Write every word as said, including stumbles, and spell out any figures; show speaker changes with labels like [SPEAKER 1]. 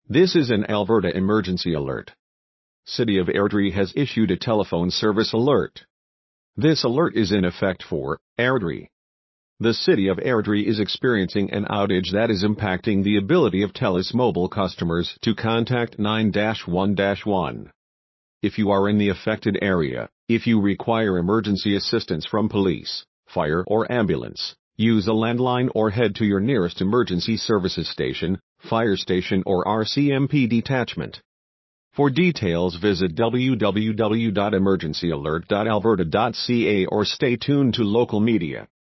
[SPEAKER 1] This is an Alberta emergency alert. City of Airdrie has issued a telephone service alert. This alert is in effect for Airdrie. The City of Airdrie is experiencing an outage that is impacting the ability of TELUS mobile customers to contact nine one one. If you are in the affected area, if you require emergency assistance from police, fire or ambulance, use a landline or head to your nearest emergency services station, fire station or R C M P detachment. For details visit w w w dot emergency alert dot alberta dot c a or stay tuned to local media.